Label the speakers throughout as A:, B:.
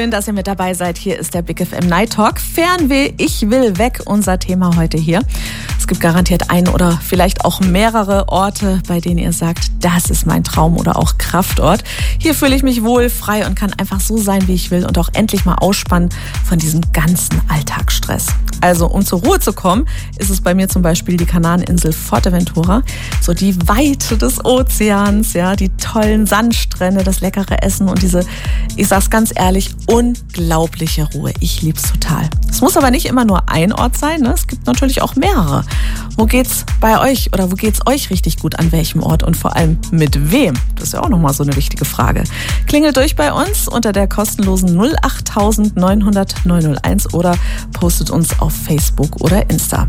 A: Schön, dass ihr mit dabei seid. Hier ist der Big FM Night Talk. Fernweh, ich will weg, unser Thema heute hier. Es gibt garantiert einen oder vielleicht auch mehrere Orte, bei denen ihr sagt, das ist mein Traum oder auch Kraftort. Hier fühle ich mich wohl, frei und kann einfach so sein, wie ich will und auch endlich mal ausspannen von diesem ganzen Alltagsstress. Also, um zur Ruhe zu kommen, ist es bei mir zum Beispiel die Kanareninsel Fuerteventura. So die Weite des Ozeans, ja, die tollen Sandstrände, das leckere Essen und diese, ich sag's ganz ehrlich, unglaubliche Ruhe. Ich lieb's total. Es muss aber nicht immer nur ein Ort sein, ne? Es gibt natürlich auch mehrere. Wo geht's bei euch oder wo geht's euch richtig gut, an welchem Ort und vor allem mit wem? Das ist ja auch nochmal so eine wichtige Frage. Klingelt durch bei uns unter der kostenlosen 08000 900 901 oder postet uns auf Facebook oder Insta.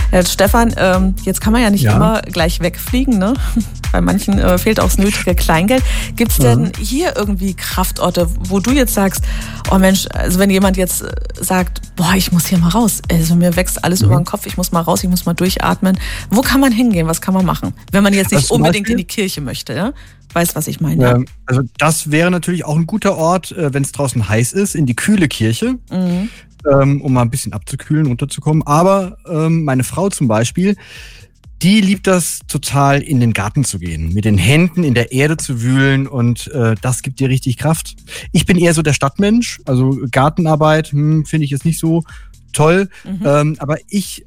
A: Stefan, jetzt kann man ja nicht immer gleich wegfliegen, ne? Bei manchen fehlt auch das nötige Kleingeld. Gibt's denn hier irgendwie Kraftorte, wo du jetzt sagst, oh Mensch, also wenn jemand jetzt sagt, boah, ich muss hier mal raus, also mir wächst alles über den Kopf, ich muss mal raus, ich muss mal durchatmen. Wo kann man hingehen? Was kann man machen? Wenn man jetzt nicht unbedingt in die Kirche möchte, ja? Weißt, was ich meine? Ja.
B: Also das wäre natürlich auch ein guter Ort, wenn es draußen heiß ist, in die kühle Kirche, um mal ein bisschen abzukühlen, runterzukommen. Aber meine Frau zum Beispiel, die liebt das total, in den Garten zu gehen, mit den Händen in der Erde zu wühlen und das gibt ihr richtig Kraft. Ich bin eher so der Stadtmensch, also Gartenarbeit finde ich jetzt nicht so toll, aber ich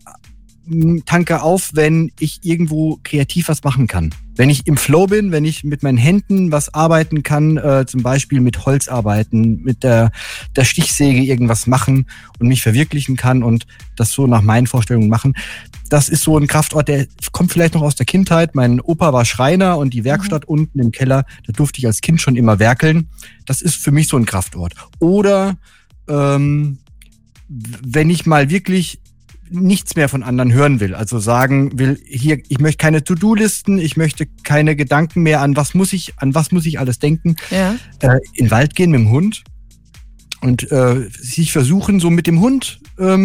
B: tanke auf, wenn ich irgendwo kreativ was machen kann. Wenn ich im Flow bin, wenn ich mit meinen Händen was arbeiten kann, zum Beispiel mit Holz arbeiten, mit der Stichsäge irgendwas machen und mich verwirklichen kann und das so nach meinen Vorstellungen machen. Das ist so ein Kraftort, der kommt vielleicht noch aus der Kindheit. Mein Opa war Schreiner und die Werkstatt unten im Keller, da durfte ich als Kind schon immer werkeln. Das ist für mich so ein Kraftort. Oder wenn ich mal wirklich nichts mehr von anderen hören will, also sagen will, hier, ich möchte keine To-Do-Listen, ich möchte keine Gedanken mehr an was muss ich alles denken, in den Wald gehen mit dem Hund und sich versuchen, so mit dem Hund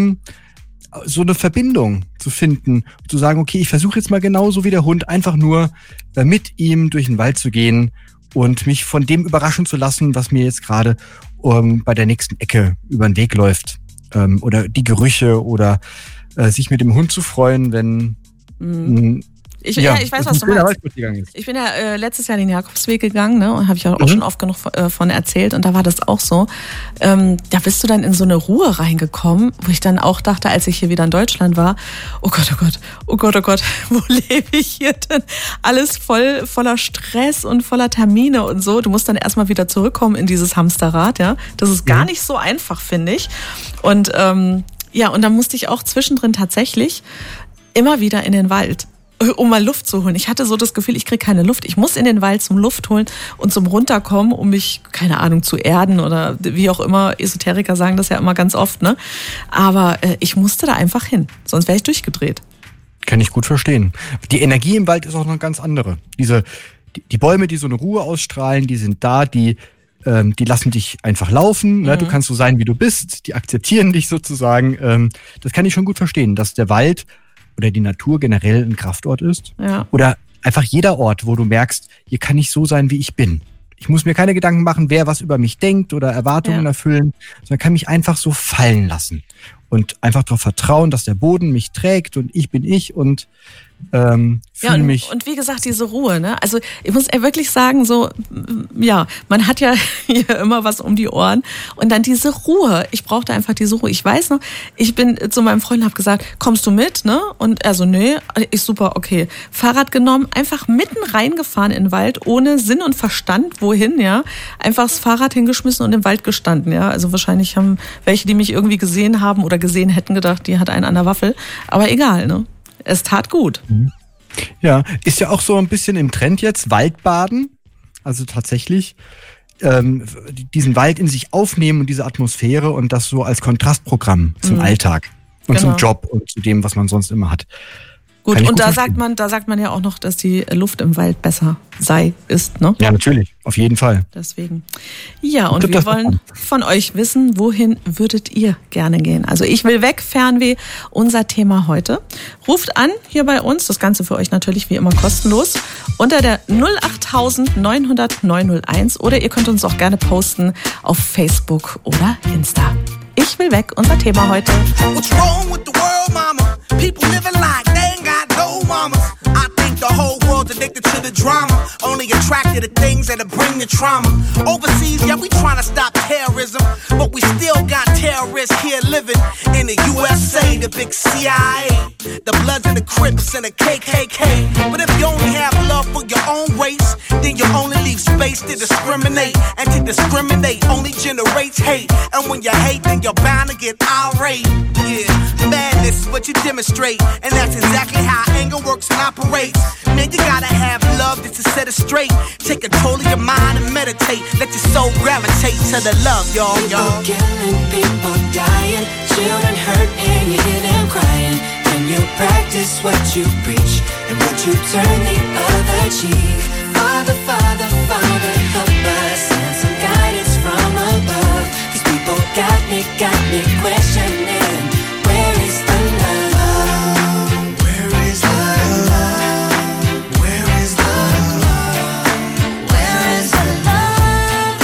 B: so eine Verbindung zu finden, zu sagen, okay, ich versuche jetzt mal genauso wie der Hund, einfach nur mit ihm durch den Wald zu gehen und mich von dem überraschen zu lassen, was mir jetzt gerade bei der nächsten Ecke über den Weg läuft. Oder die Gerüche oder sich mit dem Hund zu freuen, wenn
A: ich weiß, was du meinst. Ich bin ja letztes Jahr den Jakobsweg gegangen, ne, und habe ich auch schon oft genug von erzählt und da war das auch so. Da bist du dann in so eine Ruhe reingekommen, wo ich dann auch dachte, als ich hier wieder in Deutschland war, oh Gott, wo lebe ich hier denn? Alles voller Stress und voller Termine und so. Du musst dann erstmal wieder zurückkommen in dieses Hamsterrad, ja. Das ist gar nicht so einfach, finde ich. Und und dann musste ich auch zwischendrin tatsächlich immer wieder in den Wald, um mal Luft zu holen. Ich hatte so das Gefühl, ich kriege keine Luft. Ich muss in den Wald zum Luft holen und zum Runterkommen, um mich, keine Ahnung, zu erden oder wie auch immer. Esoteriker sagen das ja immer ganz oft, ne? Aber ich musste da einfach hin, sonst wäre ich durchgedreht.
B: Kann ich gut verstehen. Die Energie im Wald ist auch noch eine ganz andere. Die Bäume, die so eine Ruhe ausstrahlen, die sind da, die lassen dich einfach laufen, ne? Du kannst so sein, wie du bist, die akzeptieren dich sozusagen. Das kann ich schon gut verstehen, dass der Wald oder die Natur generell ein Kraftort ist. Ja. Oder einfach jeder Ort, wo du merkst, hier kann ich so sein, wie ich bin. Ich muss mir keine Gedanken machen, wer was über mich denkt oder Erwartungen erfüllen, sondern kann mich einfach so fallen lassen und einfach darauf vertrauen, dass der Boden mich trägt und ich bin ich und fühle mich.
A: Und wie gesagt, diese Ruhe, ne? Also ich muss wirklich sagen, so, man hat ja hier immer was um die Ohren und dann diese Ruhe. Ich brauchte einfach diese Ruhe. Ich weiß noch, ich bin zu meinem Freund und habe gesagt, kommst du mit, ne? Und er so, nee. Ich super, okay. Fahrrad genommen, einfach mitten reingefahren in den Wald, ohne Sinn und Verstand, wohin, ja? Einfach das Fahrrad hingeschmissen und im Wald gestanden, ja? Also wahrscheinlich haben welche, die mich irgendwie gesehen haben oder gesehen hätten, gedacht, die hat einen an der Waffel. Aber egal, ne? Es tat gut.
B: Ja, ist ja auch so ein bisschen im Trend jetzt, Waldbaden. Also tatsächlich diesen Wald in sich aufnehmen und diese Atmosphäre und das so als Kontrastprogramm zum Alltag und zum Job und zu dem, was man sonst immer hat.
A: Gut, und da sagt man ja auch noch, dass die Luft im Wald besser ist, ne?
B: Ja, natürlich, auf jeden Fall.
A: Deswegen. Ja, und wir wollen von euch wissen, wohin würdet ihr gerne gehen? Also ich will weg, Fernweh, unser Thema heute. Ruft an hier bei uns, das Ganze für euch natürlich wie immer kostenlos, unter der 08000 900 901 oder ihr könnt uns auch gerne posten auf Facebook oder Insta. Ich will weg, unser Thema heute. What's wrong with the world, mama? People living like they ain't got no mamas. I think the whole world's addicted to the drama. Only attracted to things that'll bring the trauma. Overseas, yeah, we trying to stop terrorism, but we still got terrorists here living in the USA, the big CIA, the Bloods and the Crips and the KKK. But if you only have love for your own race, then you only leave space to discriminate. And to discriminate only generates hate. And when you hate, then you're bound to get irate. Yeah, madness is what you demonstrate, and that's exactly how anger works and operates. Man, you gotta have love just to set it straight. Take control of your mind and meditate. Let your soul gravitate to the love, y'all.
C: People killing, people dying, children hurt and you hear them crying. When you practice what you preach, and would you turn the other cheek? Father, Father, Father, help us, send some guidance from above. These people got me questioning, where is the love? Where is the love? Where is the love? Where is the love?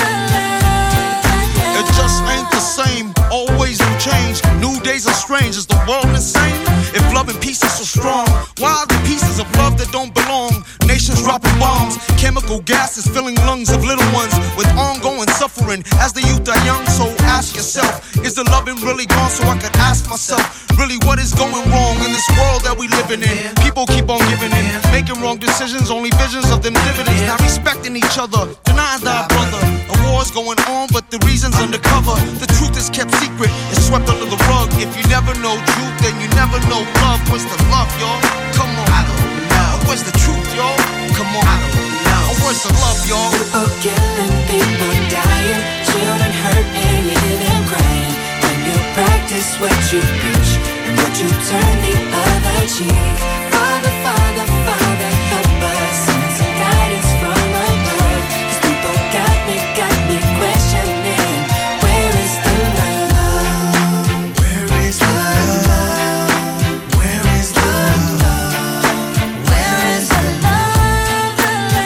D: It just ain't the same, always new change. New days are strange, is the world insane? If love and peace is so strong, why are the pieces of love that don't belong? Nations dropping bombs, chemical gases filling lungs of little ones with ongoing suffering as the youth are young. So ask yourself, is the loving really gone? So I could ask myself, really what is going wrong in this world that we living in? People keep on giving in, making wrong decisions, only visions of them dividends. Not respecting each other, denying thy brother. A war's going on, but the reason's undercover. The truth is kept secret, it's swept under the rug. If you never know truth, then you never know love. Where's the love, y'all? Come on, I don't know. Where's the truth, y'all? Come on, I don't know. Where's the love, y'all?
C: People killing, people dying, children hurt and you hear them crying. When you practice what you preach, and would you turn the other cheek? Father, Father, Father, help us, send some guidance from above. These people got me questioning, where is the love? Where is the love? Where is the love? Where is the love?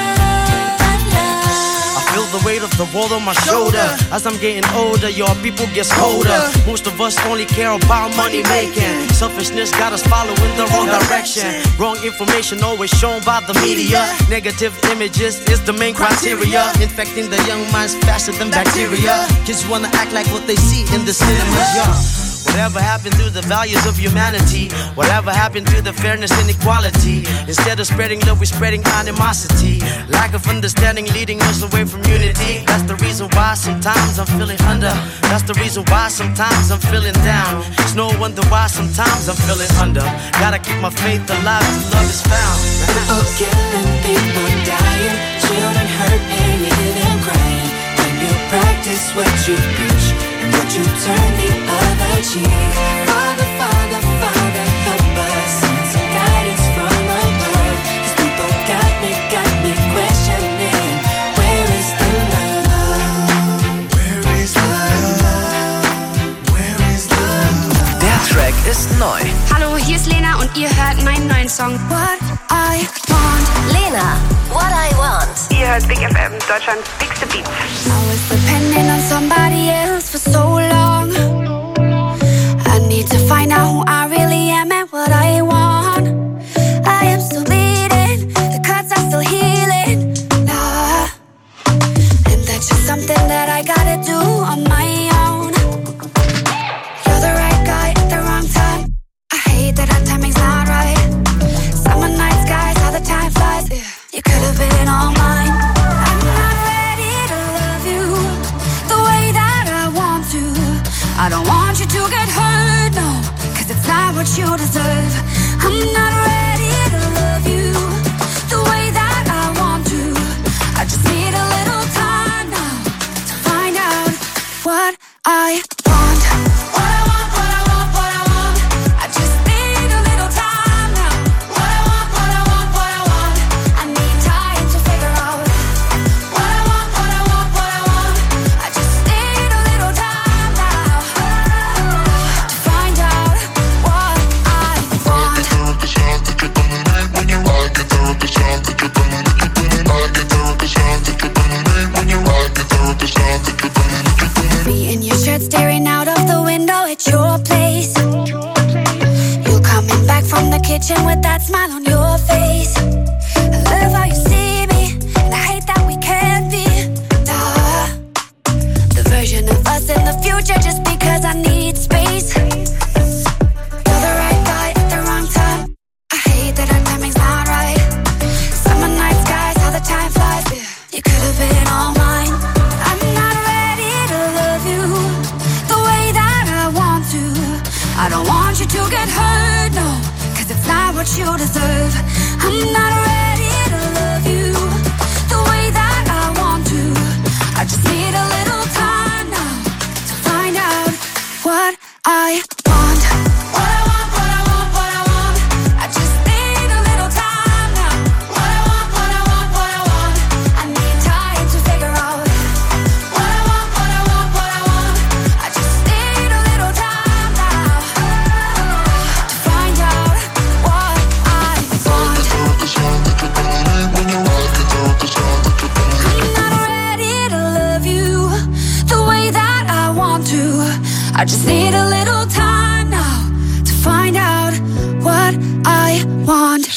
E: I feel the weight of the world on my shoulder. As I'm getting older, your people get colder. Most of us only care about money making. Selfishness got us following the wrong direction. Wrong information always shown by the media. Negative images is the main criteria. Infecting the young minds faster than bacteria. Kids wanna act like what they see in the cinemas, yeah. Whatever happened to the values of humanity? Whatever happened to the fairness and equality? Instead of spreading love, we're spreading animosity. Lack of understanding leading us away from unity. That's the reason why sometimes I'm feeling under. That's the reason why sometimes I'm feeling down. It's no wonder why sometimes I'm feeling under. Gotta keep my faith alive till love is found.
C: People killing, people dying, children hurt and you hear them crying. When you practice what you preach, and would you turn the other cheek? Father, Father, Father, help us, send some guidance from above. These people got me questioning, where is the love? Where is the love? Where is the love?
F: Der Track ist neu.
G: Hallo, hier ist Lena und ihr hört meinen neuen Song What I Want.
F: Lena, What I Want.
H: Ihr hört Big FM, Deutschlands bigste Beats.
G: I was depending on somebody else for so long. I need to find out who I really am and what I want. I am still bleeding, the cuts are still healing. Nah. And that's just something that I gotta do on my own. You're the right guy at the wrong time. I hate that our timing's not right. Summer night skies, how the time flies. You could have been all mine. I'm not ready to love you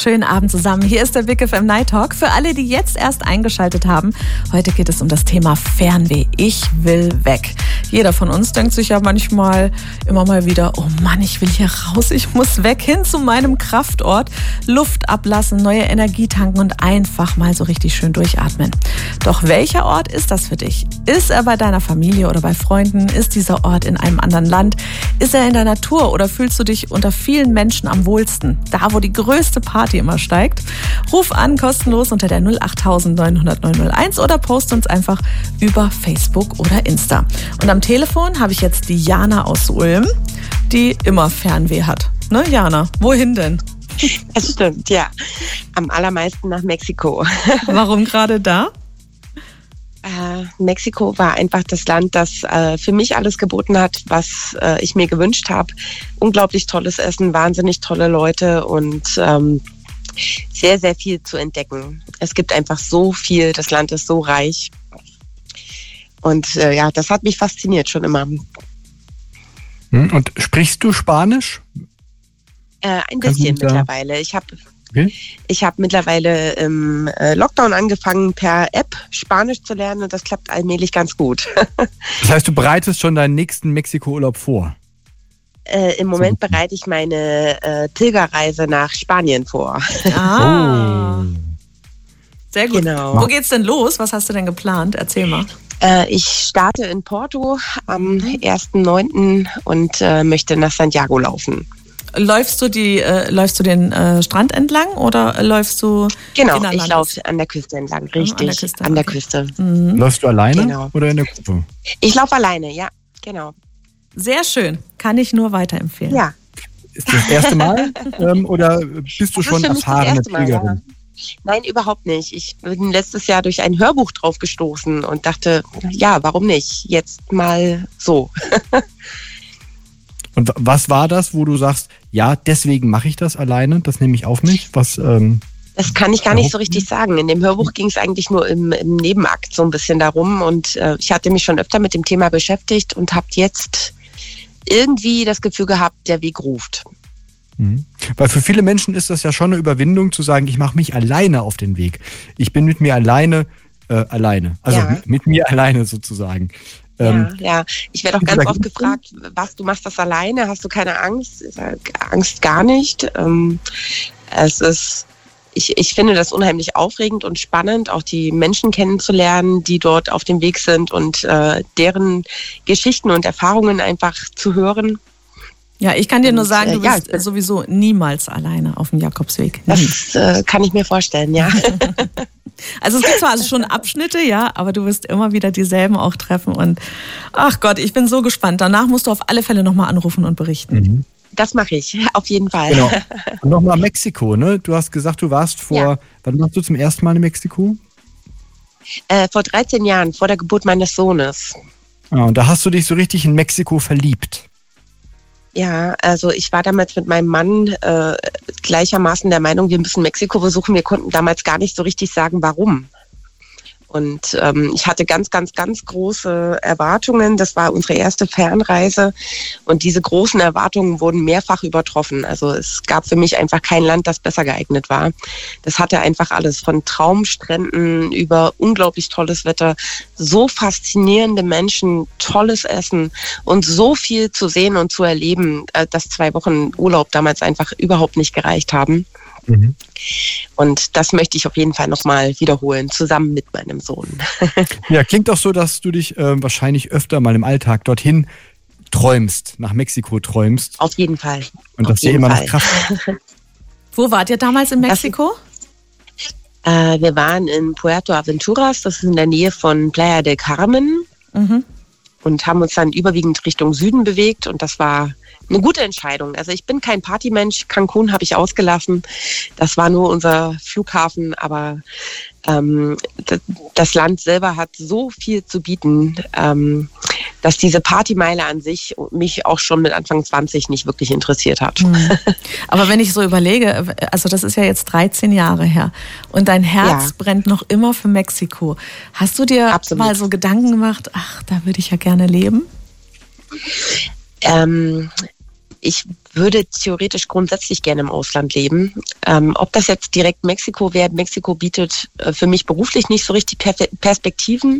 A: Schönen Abend zusammen. Hier ist der Big FM Night Talk. Für alle, die jetzt erst eingeschaltet haben, heute geht es um das Thema Fernweh. Ich will weg. Jeder von uns denkt sich ja manchmal immer mal wieder, oh Mann, ich will hier raus, ich muss weg, hin zu meinem Kraftort, Luft ablassen, neue Energie tanken und einfach mal so richtig schön durchatmen. Doch welcher Ort ist das für dich? Ist er bei deiner Familie oder bei Freunden? Ist dieser Ort in einem anderen Land? Ist er in der Natur oder fühlst du dich unter vielen Menschen am wohlsten? Da, wo die größte Party immer steigt? Ruf an, kostenlos unter der 08000 900 901 oder post uns einfach über Facebook oder Insta. Und am Telefon habe ich jetzt die Jana aus Ulm, die immer Fernweh hat. Ne, Jana? Wohin denn?
I: Es stimmt, ja. Am allermeisten nach Mexiko.
A: Warum gerade da?
I: Mexiko war einfach das Land, das für mich alles geboten hat, was ich mir gewünscht habe. Unglaublich tolles Essen, wahnsinnig tolle Leute und sehr, sehr viel zu entdecken. Es gibt einfach so viel, das Land ist so reich. Und ja, das hat mich fasziniert schon immer.
B: Und sprichst du Spanisch?
I: Ein bisschen mittlerweile. Ich habe mittlerweile im Lockdown angefangen, per App Spanisch zu lernen und das klappt allmählich ganz gut.
B: Das heißt, du bereitest schon deinen nächsten Mexiko-Urlaub vor?
I: Im Moment bereite ich meine Pilgerreise nach Spanien vor.
A: Ah, sehr gut.
I: Genau.
A: Wo geht's denn los? Was hast du denn geplant? Erzähl mal.
I: Ich starte in Porto am 1.9. und möchte nach Santiago laufen.
A: Läufst du den Strand entlang oder läufst du?
I: Genau, ich laufe an der Küste entlang, richtig. An der Küste.
A: Mhm.
B: Läufst du alleine oder in der Gruppe?
I: Ich laufe alleine, ja, genau.
A: Sehr schön, kann ich nur weiterempfehlen.
I: Ja.
B: Ist das erste Mal oder bist du schon erfahrene Pilgerin?
I: Ja. Nein, überhaupt nicht. Ich bin letztes Jahr durch ein Hörbuch drauf gestoßen und dachte, ja, warum nicht? Jetzt mal so.
B: Und was war das, wo du sagst, ja, deswegen mache ich das alleine, das nehme ich auf mich? Das
I: kann ich gar nicht so richtig sagen. In dem Hörbuch ging es eigentlich nur im Nebenakt so ein bisschen darum und ich hatte mich schon öfter mit dem Thema beschäftigt und habe jetzt irgendwie das Gefühl gehabt, der Weg ruft.
B: Mhm. Weil für viele Menschen ist das ja schon eine Überwindung zu sagen, ich mache mich alleine auf den Weg. Ich bin mit mir alleine. Also
I: ja.
B: mit mir alleine sozusagen.
I: Ja. Ich werde auch ganz oft gefragt, du machst das alleine? Hast du keine Angst? Ich sage, Angst gar nicht. Ich finde das unheimlich aufregend und spannend, auch die Menschen kennenzulernen, die dort auf dem Weg sind und deren Geschichten und Erfahrungen einfach zu hören.
A: Ja, ich kann dir nur sagen, du bist sowieso niemals alleine auf dem Jakobsweg.
I: Das kann ich mir vorstellen, ja.
A: Also es gibt zwar schon Abschnitte, ja, aber du wirst immer wieder dieselben auch treffen und ach Gott, ich bin so gespannt. Danach musst du auf alle Fälle nochmal anrufen und berichten.
B: Mhm.
I: Das mache ich, auf jeden Fall.
B: Genau. Und nochmal Mexiko, ne? Du hast gesagt, du warst wann warst du zum ersten Mal in Mexiko?
I: Vor 13 Jahren, vor der Geburt meines Sohnes.
B: Ah, und da hast du dich so richtig in Mexiko verliebt.
I: Ja, also ich war damals mit meinem Mann gleichermaßen der Meinung, wir müssen Mexiko besuchen. Wir konnten damals gar nicht so richtig sagen, warum. Und ich hatte ganz, ganz, ganz große Erwartungen. Das war unsere erste Fernreise. Und diese großen Erwartungen wurden mehrfach übertroffen. Also es gab für mich einfach kein Land, das besser geeignet war. Das hatte einfach alles, von Traumstränden über unglaublich tolles Wetter, so faszinierende Menschen, tolles Essen und so viel zu sehen und zu erleben, dass 2 Wochen Urlaub damals einfach überhaupt nicht gereicht haben. Mhm. Und das möchte ich auf jeden Fall nochmal wiederholen, zusammen mit meinem Sohn.
B: Ja, klingt auch so, dass du dich wahrscheinlich öfter mal im Alltag dorthin träumst, nach Mexiko träumst.
I: Auf jeden Fall.
B: Und das dir immer noch Kraft.
A: Wo wart ihr damals in Mexiko?
I: Wir waren in Puerto Aventuras, das ist in der Nähe von Playa del Carmen. Mhm. Und haben uns dann überwiegend Richtung Süden bewegt und das war eine gute Entscheidung. Also ich bin kein Partymensch, Cancun habe ich ausgelassen. Das war nur unser Flughafen, aber das Land selber hat so viel zu bieten, dass diese Partymeile an sich mich auch schon mit Anfang 20 nicht wirklich interessiert hat.
A: Aber wenn ich so überlege, also das ist ja jetzt 13 Jahre her und dein Herz brennt noch immer für Mexiko. Hast du dir mal so Gedanken gemacht, ach, da würde ich ja gerne leben?
I: ich würde theoretisch grundsätzlich gerne im Ausland leben. Ob das jetzt direkt Mexiko wäre, Mexiko bietet für mich beruflich nicht so richtig Perspektiven.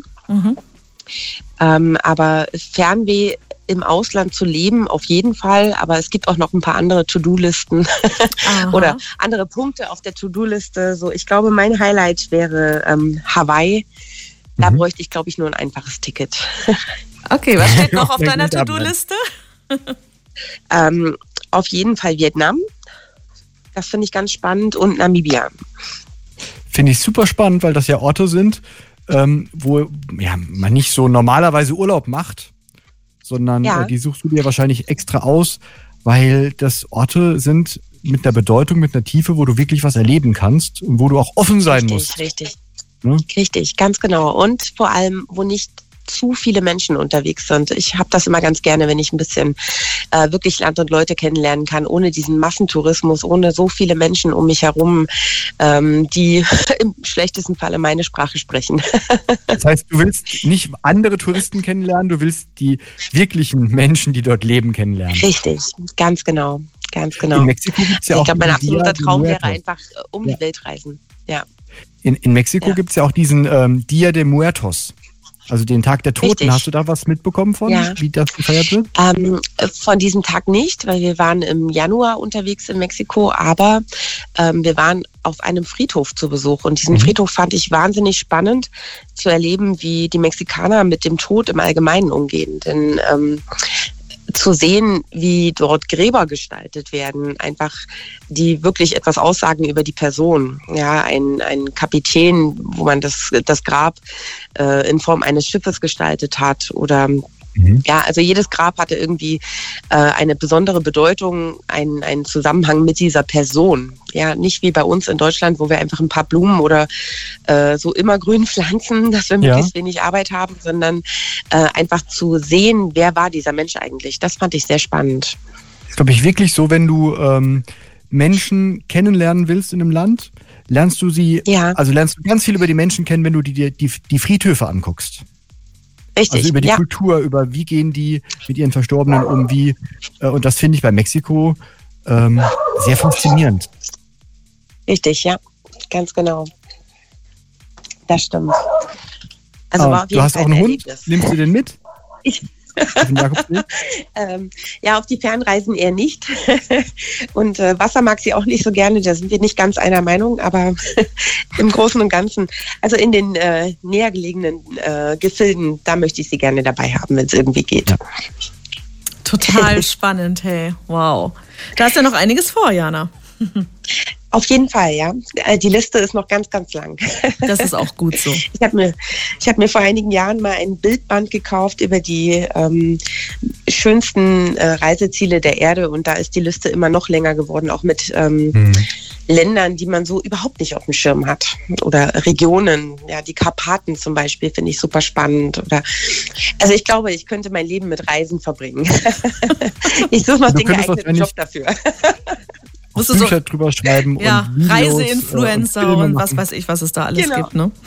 I: Aber Fernweh im Ausland zu leben, auf jeden Fall. Aber es gibt auch noch ein paar andere To-Do-Listen oder andere Punkte auf der To-Do-Liste. So, ich glaube, mein Highlight wäre Hawaii. Da bräuchte ich, glaube ich, nur ein einfaches Ticket.
A: Okay, was steht noch auf deiner To-Do-Liste?
I: Auf jeden Fall Vietnam. Das finde ich ganz spannend. Und Namibia.
B: Finde ich super spannend, weil das ja Orte sind, wo man nicht so normalerweise Urlaub macht, sondern die suchst du dir wahrscheinlich extra aus, weil das Orte sind mit einer Bedeutung, mit einer Tiefe, wo du wirklich was erleben kannst und wo du auch offen sein musst.
I: Richtig, ganz genau. Und vor allem, wo nicht zu viele Menschen unterwegs sind. Ich habe das immer ganz gerne, wenn ich ein bisschen wirklich Land und Leute kennenlernen kann, ohne diesen Massentourismus, ohne so viele Menschen um mich herum, die im schlechtesten Falle meine Sprache sprechen.
B: Das heißt, du willst nicht andere Touristen kennenlernen, du willst die wirklichen Menschen, die dort leben, kennenlernen.
I: Richtig, ganz genau.
B: In Mexiko gibt es ja auch...
I: Ich glaube, mein absoluter Traum wäre einfach um die Welt reisen. Ja.
B: In Mexiko gibt es ja auch diesen Dia de Muertos. Also den Tag der Toten.
I: Richtig.
B: Hast du da was mitbekommen von, wie das gefeiert wird?
I: Von diesem Tag nicht, weil wir waren im Januar unterwegs in Mexiko, aber wir waren auf einem Friedhof zu Besuch. Und diesen Friedhof fand ich wahnsinnig spannend zu erleben, wie die Mexikaner mit dem Tod im Allgemeinen umgehen. Denn zu sehen, wie dort Gräber gestaltet werden, einfach die wirklich etwas aussagen über die Person. Ja, ein Kapitän, wo man das Grab in Form eines Schiffes gestaltet hat oder also jedes Grab hatte irgendwie eine besondere Bedeutung, einen Zusammenhang mit dieser Person. Ja, nicht wie bei uns in Deutschland, wo wir einfach ein paar Blumen oder so immergrün pflanzen, dass wir möglichst wenig Arbeit haben, sondern einfach zu sehen, wer war dieser Mensch eigentlich. Das fand ich sehr spannend.
B: Das ist, glaube ich, wirklich so, wenn du Menschen kennenlernen willst in einem Land, lernst du ganz viel über die Menschen kennen, wenn du dir die Friedhöfe anguckst.
I: Richtig,
B: also über die Kultur, über wie gehen die mit ihren Verstorbenen um, und das finde ich bei Mexiko sehr faszinierend.
I: Richtig, ja, ganz genau. Das stimmt. Also war auf jeden
B: du hast
I: Fall
B: auch einen
I: ein
B: Hund?
I: Erlebnis.
B: Nimmst du den mit?
I: Auf die Fernreisen eher nicht. Und Wasser mag sie auch nicht so gerne, da sind wir nicht ganz einer Meinung, aber im Großen und Ganzen, also in den näher gelegenen Gefilden, da möchte ich sie gerne dabei haben, wenn es irgendwie geht. Ja.
A: Total spannend, hey, wow. Da hast ja noch einiges vor, Jana.
I: Auf jeden Fall, ja. Die Liste ist noch ganz, ganz lang.
A: Das ist auch gut so.
I: Ich hab mir vor einigen Jahren mal ein Bildband gekauft über die schönsten Reiseziele der Erde und da ist die Liste immer noch länger geworden, auch mit Ländern, die man so überhaupt nicht auf dem Schirm hat. Oder Regionen, ja, die Karpaten zum Beispiel finde ich super spannend. Also ich glaube, ich könnte mein Leben mit Reisen verbringen. Ich suche noch den geeigneten Job dafür.
B: Musst du Bücher drüber schreiben und Videos,
A: Reiseinfluencer und was weiß ich, was es da alles gibt, ne?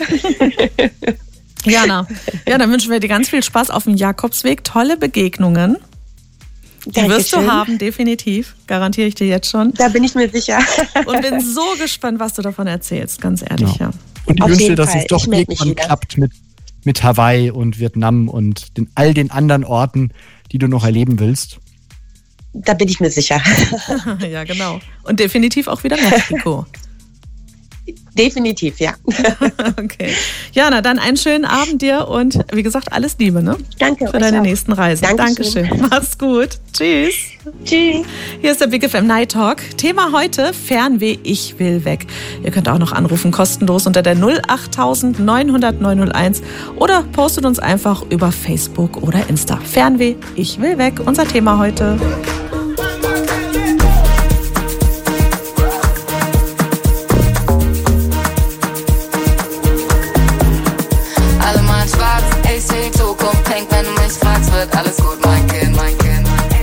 A: Jana, dann wünschen wir dir ganz viel Spaß auf dem Jakobsweg, tolle Begegnungen. Die wirst du haben, definitiv, garantiere ich dir jetzt schon.
I: Da bin ich mir sicher.
A: Und bin so gespannt, was du davon erzählst, ganz ehrlich, ja.
B: Und ich wünsche dir, dass es doch irgendwann klappt mit Hawaii und Vietnam und all den anderen Orten, die du noch erleben willst.
I: Da bin ich mir sicher.
A: Ja, genau. Und definitiv auch wieder Mexiko.
I: Definitiv, ja.
A: Okay. Jana, dann einen schönen Abend dir und wie gesagt, alles Liebe, ne?
I: Danke.
A: Für deine nächsten Reisen. Dankeschön. Mach's gut. Tschüss.
I: Tschüss.
A: Hier ist der Big FM Night Talk. Thema heute, Fernweh, ich will weg. Ihr könnt auch noch anrufen, kostenlos unter der 08000 900 901 oder postet uns einfach über Facebook oder Insta. Fernweh, ich will weg. Unser Thema heute.
J: Wird alles gut, mein Kind, mein Kind.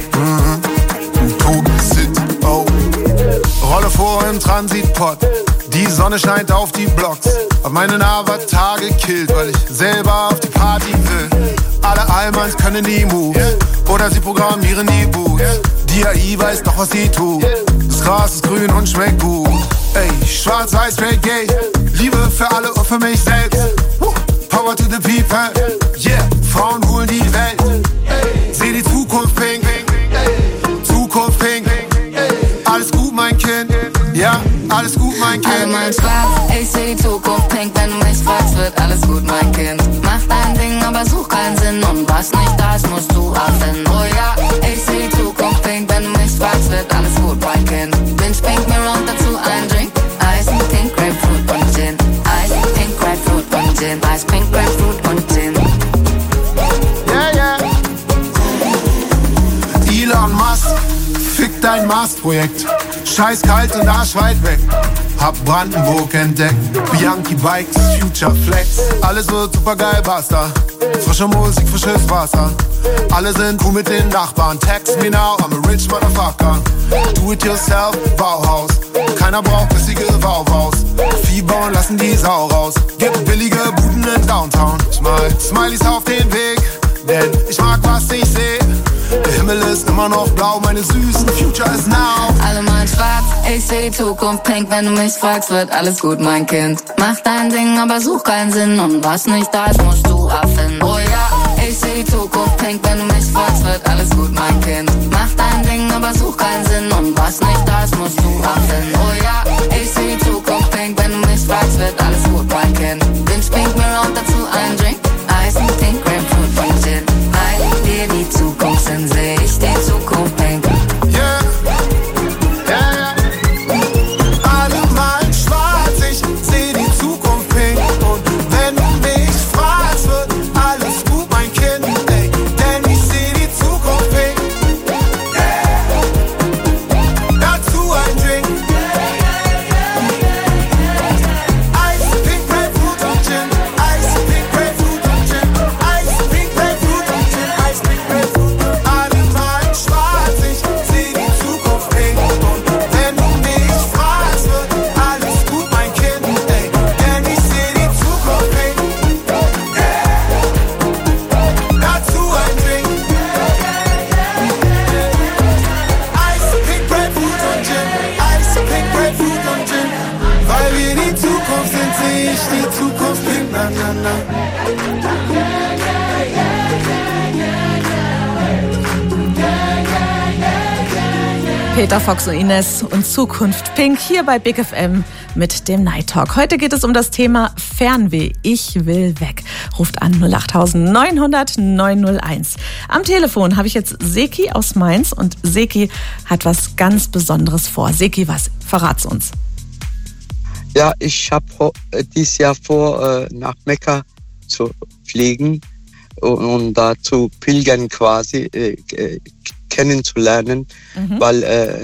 K: Rolle vor im Transitpot. Die Sonne scheint auf die Blocks. Hab meinen Avatar gekillt, weil ich selber auf die Party will. Alle Allmanns können die Moves. Oder sie programmieren die Boots. Die AI weiß doch, was sie tut. Das Gras ist grün und schmeckt gut. Ey, schwarz, weiß, straight, gay. Liebe für alle und für mich selbst. Power to the people. Yeah, Frauen holen die Welt. Seh die Zukunft pink. Zukunft pink. Alles gut, mein Kind. Ja, alles gut, mein Kind.
J: Alle mal schwarz, ich seh die Zukunft pink. Wenn du mich fragst, wird alles gut, mein Kind. Mach dein Ding, aber such keinen Sinn. Und was nicht da ist, musst du erfinden. Oh ja, ich seh die Zukunft pink. Wenn du mich fragst, wird alles gut, mein Kind. Binge pink, mir und dazu ein Drink. Ice, pink, Grapefruit und Gin. Ice, pink, Grapefruit und Gin. Ice, pink, Grapefruit und Gin.
K: Yeah, yeah. Elon Musk, fick dein Mars-Projekt. Scheiß kalt und arschweit weg. Hab Brandenburg entdeckt. Bianchi Bikes, Future Flex. Alles wird super geil, basta. Frische Musik, frisches Wasser. Alle sind cool mit den Nachbarn. Text me now, I'm a rich motherfucker. Do it yourself, Bauhaus. Keiner braucht bissige Bauhaus. Vieh bauen, lassen die Sau raus. Gibt billige Buden in Downtown. Smileys auf den Weg, denn ich mag, was ich seh. Der Himmel ist immer noch blau, meine süßen Future is now.
J: Alle mal schwarz, ich seh die Zukunft pink. Wenn du mich fragst, wird alles gut, mein Kind. Mach dein Ding, aber such keinen Sinn. Und was nicht da ist, musst du erfinden. Oh ja, ich seh die Zukunft pink. Wenn du mich fragst, wird alles gut, mein Kind. Mach dein Ding, aber such keinen Sinn. Und was nicht da ist, musst du erfinden. Oh ja, ich seh die Zukunft pink. Wenn du mich fragst, wird alles gut, mein Kind. Binge pink, mir und dazu ein Drink. Ice, pink, Grapefruit und Gin. Ich dir die Zukunft sehen, seh ich die Zukunft pink.
K: Yeah, yeah, yeah. Alle malen schwarz, ich seh die Zukunft pink. Und wenn du mich fragst, wird alles gut, mein Kind. Ey, denn ich seh die Zukunft pink. Yeah. Dazu ein Drink. Ice, pink, Grapefruit und Gin. Ice, pink, Grapefruit und Gin. Ice, pink, Grapefruit und Gin. Ice, pink, Grapefruit. Alle malen schwarz, ich seh die Zukunft pink. Und wenn du mich fragst, wird alles gut, mein Kind. Ey, denn ich seh die Zukunft pink. Yeah. Dazu ein Drink. Ice, pink, Grapefruit und Gin. Ice, pink, Grapefruit und Gin. Weil wir die Zukunft sind, seh ich die Zukunft pink. Na, na, na.
A: Peter Fox und Ines und Zukunft Pink hier bei Big FM mit dem Night Talk. Heute geht es um das Thema Fernweh. Ich will weg. Ruft an 08000 900 901. Am Telefon habe ich jetzt Seki aus Mainz und Seki hat was ganz Besonderes vor. Seki, was? Verrat's uns.
L: Ja, ich habe dieses Jahr vor, nach Mekka zu fliegen und da zu pilgern quasi, kennenzulernen, weil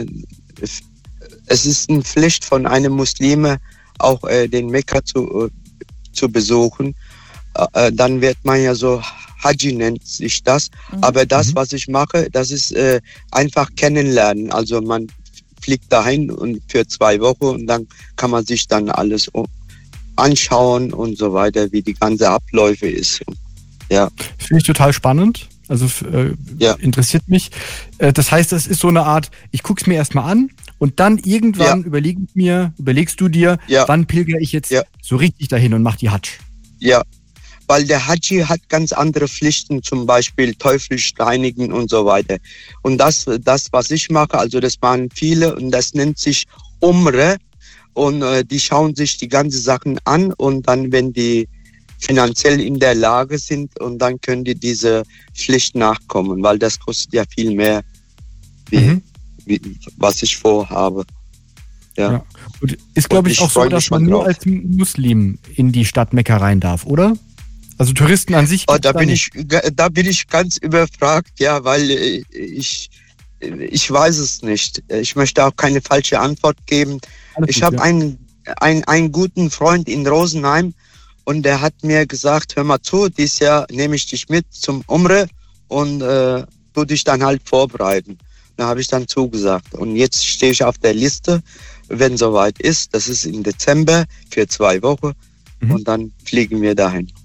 L: es ist eine Pflicht von einem Muslime, auch den Mekka zu besuchen. Dann wird man ja so Haji nennt sich das. Aber das, was ich mache, das ist einfach kennenlernen. Also man fliegt dahin und für 2 Wochen und dann kann man sich dann alles anschauen und so weiter, wie die ganze Abläufe ist. Ja.
B: Finde ich total spannend. Also interessiert mich. Das heißt, das ist so eine Art, ich gucke es mir erstmal an und dann irgendwann überlegst du dir, wann pilgere ich jetzt so richtig dahin und mach die Hadsch. Ja, weil der Haji hat ganz andere Pflichten, zum Beispiel Teufel steinigen und so weiter. Und das, was ich mache, also das machen viele und das nennt sich Umre und die schauen sich die ganzen Sachen an und dann, wenn die finanziell in der Lage sind und dann können die diese Pflicht nachkommen, weil das kostet ja viel mehr, wie was ich vorhabe. Ja. Und ist, glaube ich, auch so, dass man nur als Muslim in die Stadt Mekka rein darf, oder? Also Touristen an sich. Da bin ich ganz überfragt, ja, weil ich weiß es nicht. Ich möchte auch keine falsche Antwort geben. Ich habe einen guten Freund in Rosenheim und der hat mir gesagt, hör mal zu, dieses Jahr nehme ich dich mit zum Umre und tu dich dann halt vorbereiten. Da habe ich dann zugesagt. Und jetzt stehe ich auf der Liste, wenn soweit ist. Das ist im Dezember für 2 Wochen und dann fliegen wir dahin.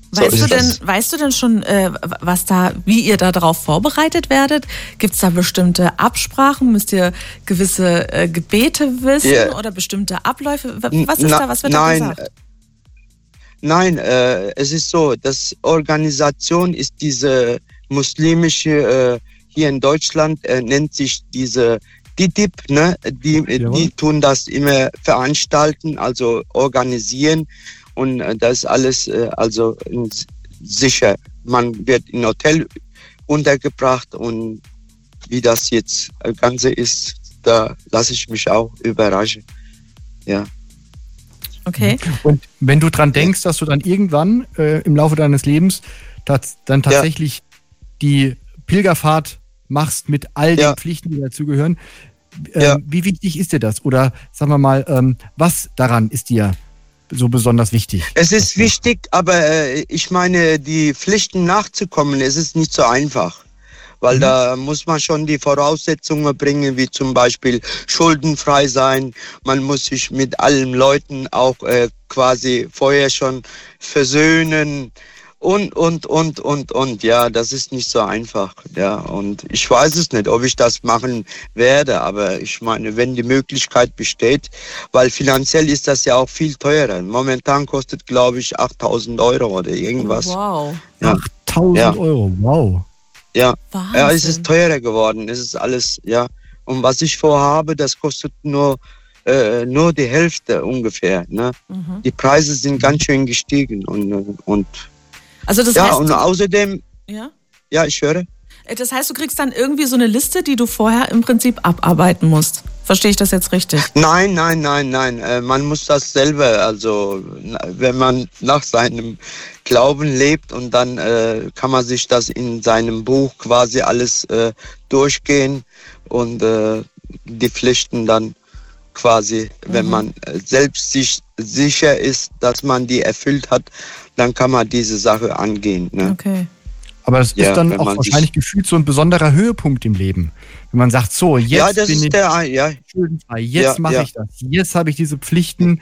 A: Weißt du denn schon, wie ihr da drauf vorbereitet werdet? Gibt es da bestimmte Absprachen? Müsst ihr gewisse Gebete wissen oder bestimmte Abläufe? Was wird da gesagt?
L: Nein, es ist so, dass Organisation ist diese muslimische, hier in Deutschland nennt sich diese DITIB, ne? Die tun das immer veranstalten, also organisieren, und das ist alles also sicher. Man wird in Hotel untergebracht, und wie das jetzt Ganze ist, da lasse ich mich auch überraschen. Ja.
A: Okay.
B: Und wenn du dran denkst, dass du dann irgendwann im Laufe deines Lebens dann tatsächlich die Pilgerfahrt machst mit all den Pflichten, die dazugehören, wie wichtig ist dir das? Oder sagen wir mal, was daran ist dir so besonders wichtig?
L: Es ist wichtig, aber ich meine, die Pflichten nachzukommen, es ist nicht so einfach. Weil da muss man schon die Voraussetzungen bringen, wie zum Beispiel schuldenfrei sein. Man muss sich mit allen Leuten auch quasi vorher schon versöhnen. Und. Ja, das ist nicht so einfach. Ja, und ich weiß es nicht, ob ich das machen werde. Aber ich meine, wenn die Möglichkeit besteht, weil finanziell ist das ja auch viel teurer. Momentan kostet, glaube ich, 8.000 € oder irgendwas.
A: Wow.
L: Ja.
B: 8.000 €, wow.
L: Ja, es ist teurer geworden. Es ist alles, ja. Und was ich vorhabe, das kostet nur die Hälfte ungefähr. Ne? Mhm. Die Preise sind ganz schön gestiegen und
A: also das heißt,
L: und außerdem. Ja, ich höre.
A: Das heißt, du kriegst dann irgendwie so eine Liste, die du vorher im Prinzip abarbeiten musst. Verstehe ich das jetzt richtig?
L: Nein. Man muss das selber, also wenn man nach seinem Glauben lebt, und dann kann man sich das in seinem Buch quasi alles durchgehen und die Pflichten dann quasi, wenn man selbst sich sicher ist, dass man die erfüllt hat, dann kann man diese Sache angehen. Ne?
A: Okay.
B: Aber das ist dann auch wahrscheinlich gefühlt so ein besonderer Höhepunkt im Leben. Wenn man sagt, so, jetzt bin ich schuldenfrei, jetzt mache ich das, jetzt habe ich diese Pflichten.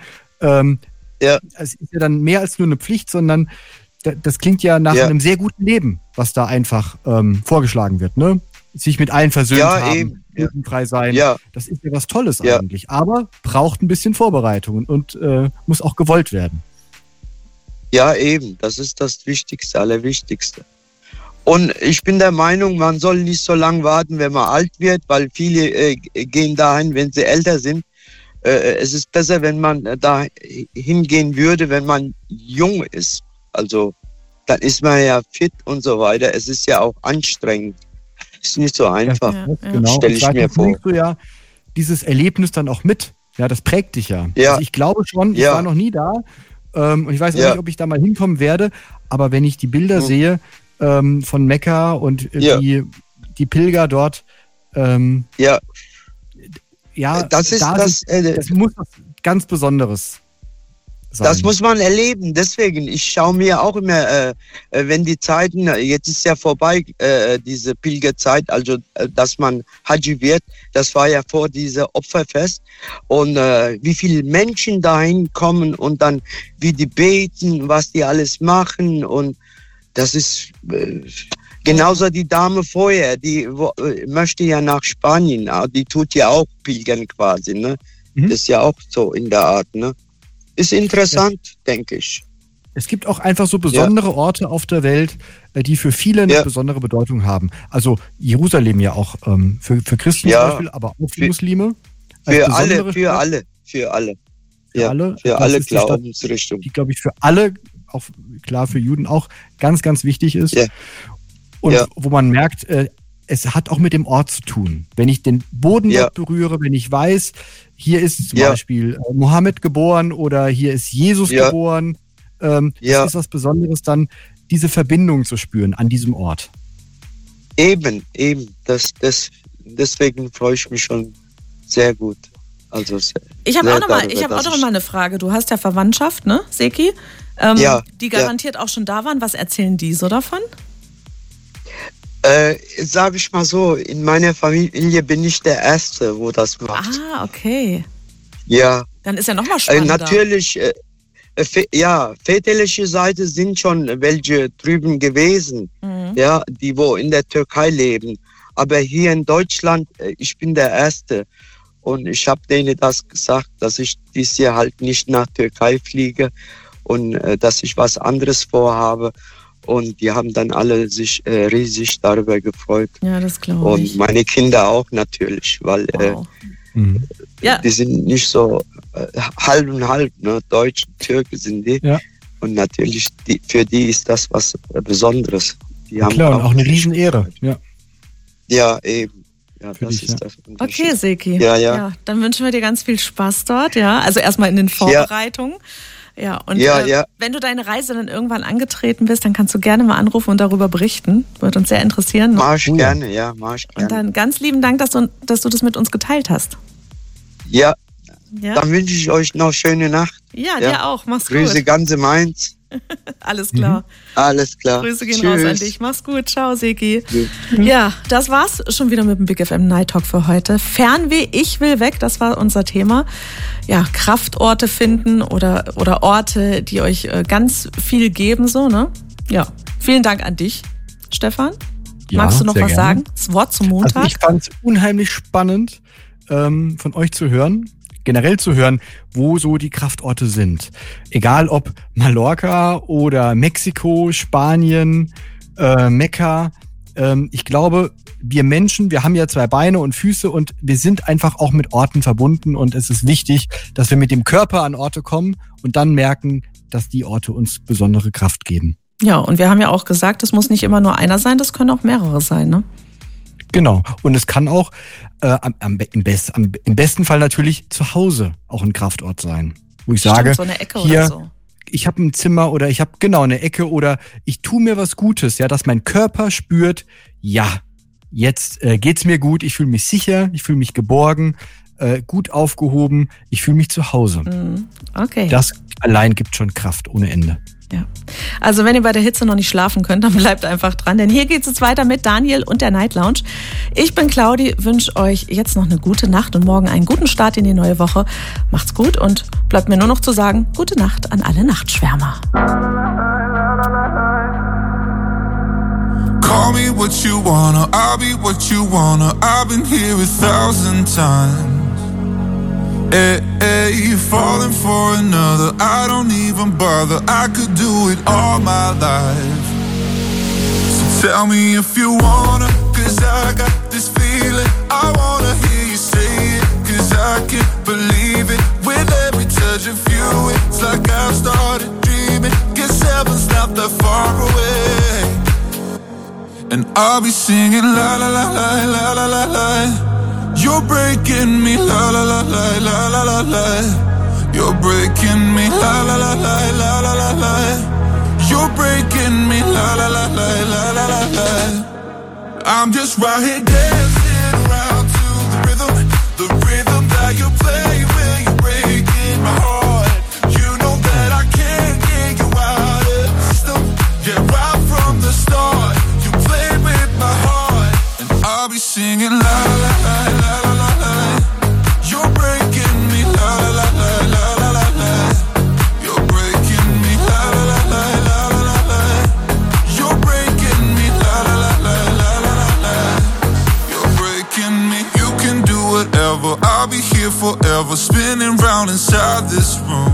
B: Es ist ja dann mehr als nur eine Pflicht, sondern das klingt ja nach einem sehr guten Leben, was da einfach vorgeschlagen wird. Ne? Sich mit allen versöhnt haben, schuldenfrei sein. Ja. Das ist ja was Tolles eigentlich, aber braucht ein bisschen Vorbereitung und muss auch gewollt werden.
L: Ja, eben. Das ist das Wichtigste, Allerwichtigste. Und ich bin der Meinung, man soll nicht so lange warten, wenn man alt wird, weil viele gehen dahin, wenn sie älter sind. Es ist besser, wenn man da hingehen würde, wenn man jung ist. Also dann ist man ja fit und so weiter. Es ist ja auch anstrengend. Ist nicht so einfach.
B: Genau.
L: Stelle ich mir vor.
B: Du ja dieses Erlebnis dann auch mit. Ja, das prägt dich ja. Also ich glaube schon, ich war noch nie da. Und ich weiß auch nicht, ob ich da mal hinkommen werde. Aber wenn ich die Bilder sehe von Mekka und die Pilger dort, das muss was ganz Besonderes sein.
L: Das muss man erleben. Deswegen, ich schaue mir auch immer, wenn die Zeiten, jetzt ist ja vorbei, diese Pilgerzeit, also dass man Haji wird, das war ja vor dieser Opferfest. Und wie viele Menschen dahin kommen und dann wie die beten, was die alles machen, und das ist genauso die Dame vorher, die möchte ja nach Spanien, die tut ja auch pilgern quasi, ne? Das ist ja auch so in der Art, ne? Ist interessant, denke ich.
B: Es gibt auch einfach so besondere Orte auf der Welt, die für viele eine besondere Bedeutung haben. Also Jerusalem ja auch für Christen zum Beispiel, aber auch für Muslime.
L: Für alle Glaubensrichtungen.
B: Die, glaube ich, für alle, auch klar für Juden auch, ganz, ganz wichtig ist. Ja. Und wo man merkt, es hat auch mit dem Ort zu tun. Wenn ich den Boden dort berühre, wenn ich weiß, hier ist zum Beispiel Mohammed geboren oder hier ist Jesus geboren, das ist was Besonderes, dann diese Verbindung zu spüren an diesem Ort.
L: Eben. Deswegen freue ich mich schon sehr gut. Also
A: ich habe auch noch mal eine Frage. Du hast ja Verwandtschaft, ne, Seki? Die garantiert auch schon da waren. Was erzählen die so davon?
L: Sag ich mal so, in meiner Familie bin ich der Erste, wo das macht.
A: Ah, okay.
L: Ja.
A: Dann ist ja noch mal spannender.
L: Natürlich, väterliche Seite sind schon welche drüben gewesen, ja, die wo in der Türkei leben. Aber hier in Deutschland, ich bin der Erste. Und ich habe denen das gesagt, dass ich dieses Jahr halt nicht nach Türkei fliege und dass ich was anderes vorhabe. Und die haben dann alle sich riesig darüber gefreut.
A: Ja, das glaube ich.
L: Und meine Kinder auch natürlich, weil die sind nicht so halb und halb, ne? Deutsch, Türke sind die. Ja. Und natürlich, für die ist das was Besonderes. Die haben
B: klar, und auch eine Riesenehre.
L: Ja, eben. Ja,
B: für
L: das
B: dich,
L: ist das.
A: Okay, Seki.
L: Ja.
A: Dann wünschen wir dir ganz viel Spaß dort, ja. Also erstmal in den Vorbereitungen. Ja, und wenn du deine Reise dann irgendwann angetreten bist, dann kannst du gerne mal anrufen und darüber berichten. Würde uns sehr interessieren.
L: Mach ich gerne, ja, mach ich gerne.
A: Und dann ganz lieben Dank, dass du das mit uns geteilt hast.
L: Ja, dann wünsche ich euch noch schöne Nacht.
A: Ja, dir auch. Mach's gut.
L: Grüße ganze Mainz.
A: Alles klar.
L: Alles klar.
A: Grüße gehen raus an dich. Mach's gut. Ciao, Seki. Ja, das war's schon wieder mit dem Big FM Night Talk für heute. Fernweh, ich will weg, das war unser Thema. Ja, Kraftorte finden oder Orte, die euch ganz viel geben, so, ne? Ja, vielen Dank an dich, Stefan.
B: Ja,
A: magst du noch was
B: gerne
A: sagen? Das Wort zum Montag?
B: Also ich fand's unheimlich spannend, von euch zu hören. Generell zu hören, wo so die Kraftorte sind. Egal ob Mallorca oder Mexiko, Spanien, Mekka. Ich glaube, wir Menschen, wir haben ja 2 Beine und Füße und wir sind einfach auch mit Orten verbunden und es ist wichtig, dass wir mit dem Körper an Orte kommen und dann merken, dass die Orte uns besondere Kraft geben.
A: Ja, und wir haben ja auch gesagt, es muss nicht immer nur einer sein, das können auch mehrere sein, ne?
B: Genau. Und es kann auch im besten Fall natürlich zu Hause auch ein Kraftort sein. Wo ich sage,
A: so eine Ecke
B: hier,
A: oder so.
B: Ich habe ein Zimmer oder ich habe eine Ecke oder ich tue mir was Gutes, ja, dass mein Körper spürt, ja, jetzt geht's mir gut, ich fühle mich sicher, ich fühle mich geborgen, gut aufgehoben, ich fühle mich zu Hause.
A: Okay.
B: Das allein gibt schon Kraft ohne Ende.
A: Ja. Also wenn ihr bei der Hitze noch nicht schlafen könnt, dann bleibt einfach dran, denn hier geht es jetzt weiter mit Daniel und der Night Lounge. Ich bin Claudi, wünsche euch jetzt noch eine gute Nacht und morgen einen guten Start in die neue Woche. Macht's gut und bleibt mir nur noch zu sagen, gute Nacht an alle Nachtschwärmer.
M: Call me what you wanna, I'll be what you wanna. I've been here 1,000 times. Hey, falling for another, I don't even bother. I could do it all my life. So tell me if you wanna, cause I got this feeling. I wanna hear you say it, cause I can't believe it. With every touch of you, it's like I've started dreaming. Guess heaven's not that far away. And I'll be singing la la la la la la la la. You're breaking me, la la la la la la la la. You're breaking me, la la la la la la la la. You're breaking me, la la la la la la la la. I'm just right here dancing around to the rhythm that you play when you're breaking my heart. You know that I can't get you out of the system. Yeah, right from the start, you played with my heart, and I'll be singing la la la. I'll be here forever, spinning round inside this room.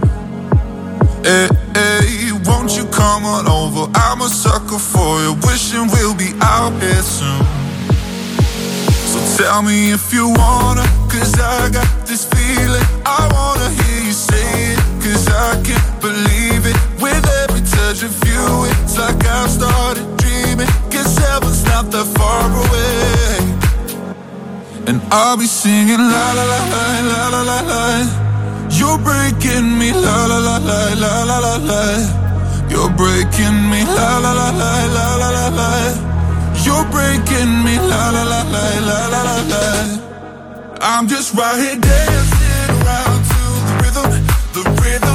M: Hey, won't you come on over? I'm a sucker for you, wishing we'll be out here soon. So tell me if you wanna, cause I got this feeling. I wanna hear you say it, cause I can't believe it. With every touch of you, it's like I've started dreaming. Guess heaven's not that far away. And I'll be singing la la la la la la la la. You're breaking me la la la la la la la la. You're breaking me la la la la la la la la. You're breaking me la la la la la la la la. I'm just right here dancing around to the rhythm